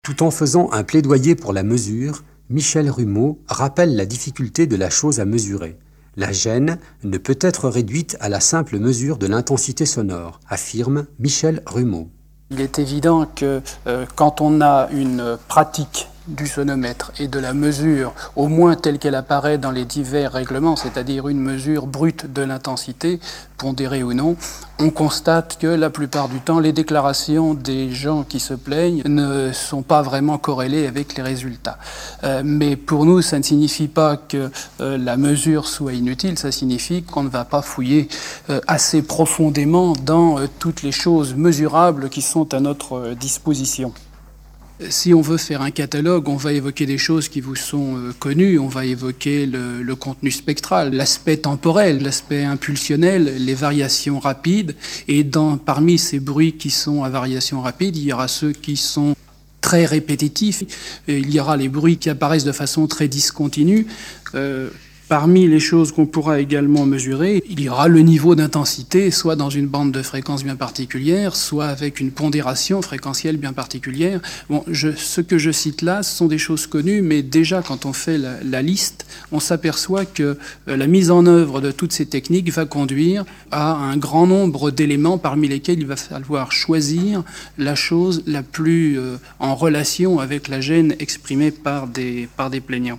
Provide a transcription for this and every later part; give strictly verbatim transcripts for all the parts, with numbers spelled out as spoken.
Tout en faisant un plaidoyer pour la mesure, Michel Rumeau rappelle la difficulté de la chose à mesurer. La gêne ne peut être réduite à la simple mesure de l'intensité sonore, affirme Michel Rumeau. Il est évident que euh, quand on a une pratique du sonomètre et de la mesure, au moins telle qu'elle apparaît dans les divers règlements, c'est-à-dire une mesure brute de l'intensité, pondérée ou non, on constate que la plupart du temps, les déclarations des gens qui se plaignent ne sont pas vraiment corrélées avec les résultats. Euh, mais pour nous, ça ne signifie pas que euh, la mesure soit inutile, ça signifie qu'on ne va pas fouiller euh, assez profondément dans euh, toutes les choses mesurables qui sont à notre euh, disposition. Si on veut faire un catalogue, on va évoquer des choses qui vous sont euh, connues, on va évoquer le, le contenu spectral, l'aspect temporel, l'aspect impulsionnel, les variations rapides, et dans, parmi ces bruits qui sont à variation rapide, il y aura ceux qui sont très répétitifs, et il y aura les bruits qui apparaissent de façon très discontinue. Euh, Parmi les choses qu'on pourra également mesurer, il y aura le niveau d'intensité, soit dans une bande de fréquence bien particulière, soit avec une pondération fréquentielle bien particulière. Bon, je, ce que je cite là, ce sont des choses connues, mais déjà quand on fait la, la liste, on s'aperçoit que euh, la mise en œuvre de toutes ces techniques va conduire à un grand nombre d'éléments parmi lesquels il va falloir choisir la chose la plus euh, en relation avec la gêne exprimée par des, par des plaignants.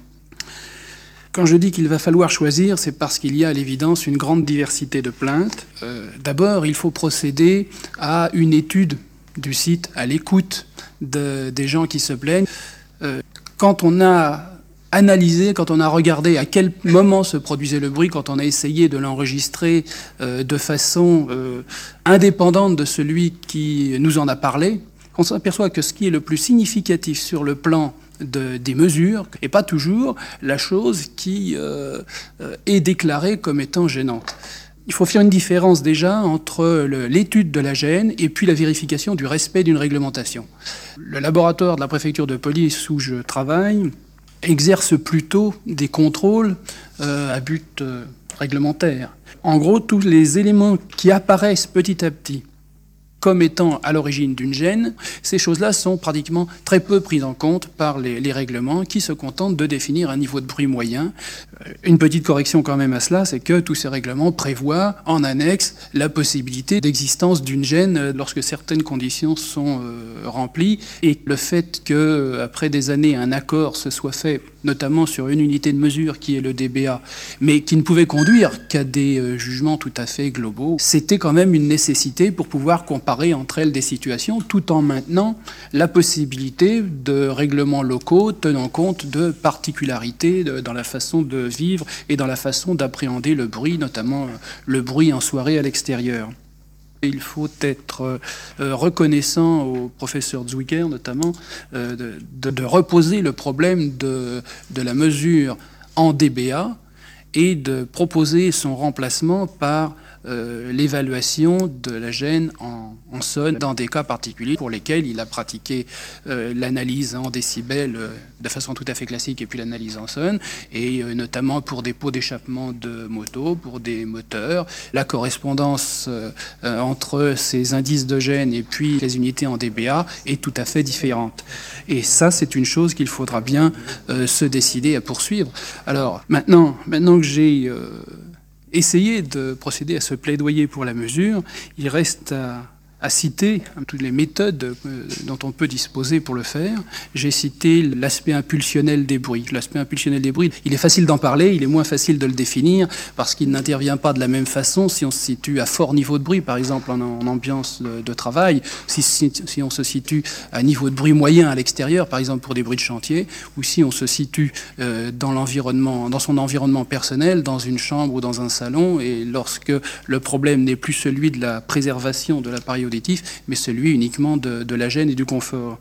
Quand je dis qu'il va falloir choisir, c'est parce qu'il y a à l'évidence une grande diversité de plaintes. Euh, d'abord, il faut procéder à une étude du site, à l'écoute de, des gens qui se plaignent. Euh, quand on a analysé, quand on a regardé à quel moment se produisait le bruit, quand on a essayé de l'enregistrer euh, de façon euh, indépendante de celui qui nous en a parlé, on s'aperçoit que ce qui est le plus significatif sur le plan De, des mesures, et pas toujours la chose qui euh, est déclarée comme étant gênante. Il faut faire une différence déjà entre le, l'étude de la gêne et puis la vérification du respect d'une réglementation. Le laboratoire de la préfecture de police où je travaille exerce plutôt des contrôles euh, à but euh, réglementaire. En gros, tous les éléments qui apparaissent petit à petit comme étant à l'origine d'une gêne, ces choses-là sont pratiquement très peu prises en compte par les, les règlements qui se contentent de définir un niveau de bruit moyen. Une petite correction quand même à cela, c'est que tous ces règlements prévoient en annexe la possibilité d'existence d'une gêne lorsque certaines conditions sont euh, remplies, et le fait que, après des années, un accord se soit fait, notamment sur une unité de mesure qui est le D B A, mais qui ne pouvait conduire qu'à des euh, jugements tout à fait globaux, c'était quand même une nécessité pour pouvoir comparer entre elles des situations, tout en maintenant la possibilité de règlements locaux tenant compte de particularités de, dans la façon de vivre et dans la façon d'appréhender le bruit, notamment le bruit en soirée à l'extérieur. Il faut être euh, reconnaissant au professeur Zwicker, notamment, euh, de, de, de reposer le problème de, de la mesure en D B A et de proposer son remplacement par Euh, l'évaluation de la gêne en, en sonne dans des cas particuliers pour lesquels il a pratiqué euh, l'analyse en décibels euh, de façon tout à fait classique et puis l'analyse en sonne, et euh, notamment pour des pots d'échappement de moto, pour des moteurs. La correspondance euh, euh, entre ces indices de gêne et puis les unités en D B A est tout à fait différente. Et ça, c'est une chose qu'il faudra bien euh, se décider à poursuivre. Alors, maintenant, maintenant que j'ai euh, essayer de procéder à ce plaidoyer pour la mesure, il reste à, à citer toutes les méthodes dont on peut disposer pour le faire. J'ai cité l'aspect impulsionnel des bruits. L'aspect impulsionnel des bruits, il est facile d'en parler, il est moins facile de le définir, parce qu'il n'intervient pas de la même façon si on se situe à fort niveau de bruit, par exemple en, en ambiance de, de travail, si, si, si on se situe à niveau de bruit moyen à l'extérieur, par exemple pour des bruits de chantier, ou si on se situe euh, dans l'environnement, dans son environnement personnel, dans une chambre ou dans un salon, et lorsque le problème n'est plus celui de la préservation de l'appareil auditif, mais celui uniquement de, de la gêne et du confort.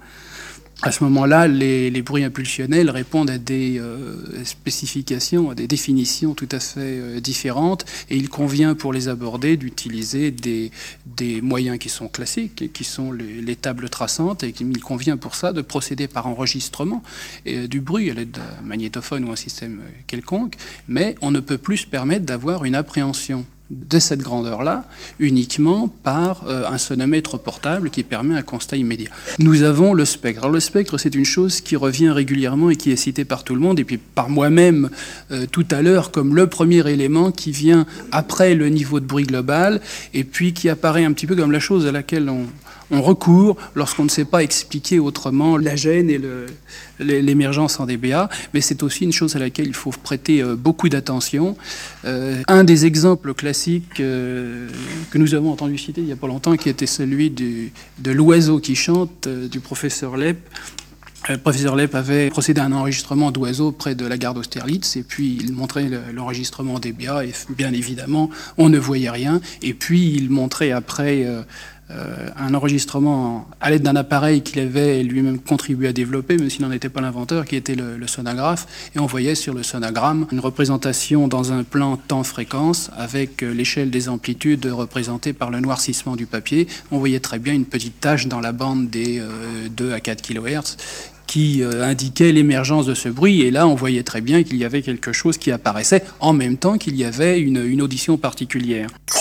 À ce moment-là, les, les bruits impulsionnels répondent à des euh, spécifications, à des définitions tout à fait euh, différentes, et il convient pour les aborder d'utiliser des, des moyens qui sont classiques, qui sont les, les tables traçantes, et il convient pour ça de procéder par enregistrement euh, du bruit à l'aide d'un magnétophone ou un système quelconque, mais on ne peut plus se permettre d'avoir une appréhension de cette grandeur-là uniquement par euh, un sonomètre portable qui permet un constat immédiat. Nous avons le spectre. Alors le spectre, c'est une chose qui revient régulièrement et qui est citée par tout le monde, et puis par moi-même euh, tout à l'heure comme le premier élément qui vient après le niveau de bruit global, et puis qui apparaît un petit peu comme la chose à laquelle on, on recourt lorsqu'on ne sait pas expliquer autrement la gêne et le, l'émergence en dBA, mais c'est aussi une chose à laquelle il faut prêter euh, beaucoup d'attention. Euh, un des exemples classiques euh, que nous avons entendu citer il n'y a pas longtemps, qui était celui du, de l'oiseau qui chante euh, du professeur Lepp. Le professeur Lepp avait procédé à un enregistrement d'oiseaux près de la gare d'Austerlitz, et puis il montrait l'enregistrement dBA, et bien évidemment, on ne voyait rien. Et puis il montrait après euh, euh, un enregistrement à l'aide d'un appareil qu'il avait lui-même contribué à développer, même s'il n'en était pas l'inventeur, qui était le, le sonographe. Et on voyait sur le sonogramme une représentation dans un plan temps-fréquence, avec l'échelle des amplitudes représentée par le noircissement du papier. On voyait très bien une petite tache dans la bande des euh, deux à quatre kilohertz, qui euh, indiquait l'émergence de ce bruit. Et là, on voyait très bien qu'il y avait quelque chose qui apparaissait en même temps qu'il y avait une, une audition particulière.